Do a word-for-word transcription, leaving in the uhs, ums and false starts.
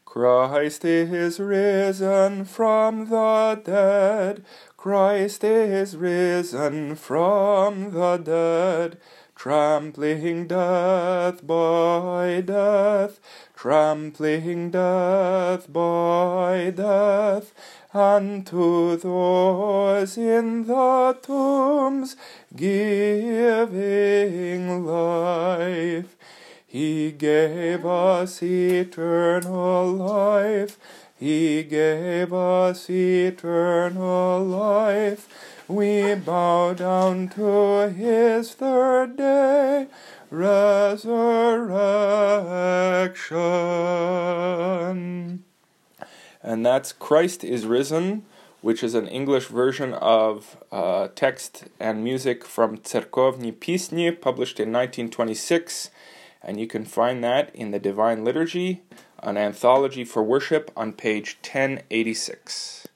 Christ is risen from the dead. Christ is risen from the dead. Trampling death by death, trampling death by death, and to those in the tombs giving life. He gave us eternal life. He gave us eternal life. We bow down to his third day resurrection. And that's Christ is Risen, which is an English version of uh, text and music from Cerkovní písně, published in nineteen twenty-six. And you can find that in the Divine Liturgy, an anthology for worship, on page ten eighty-six.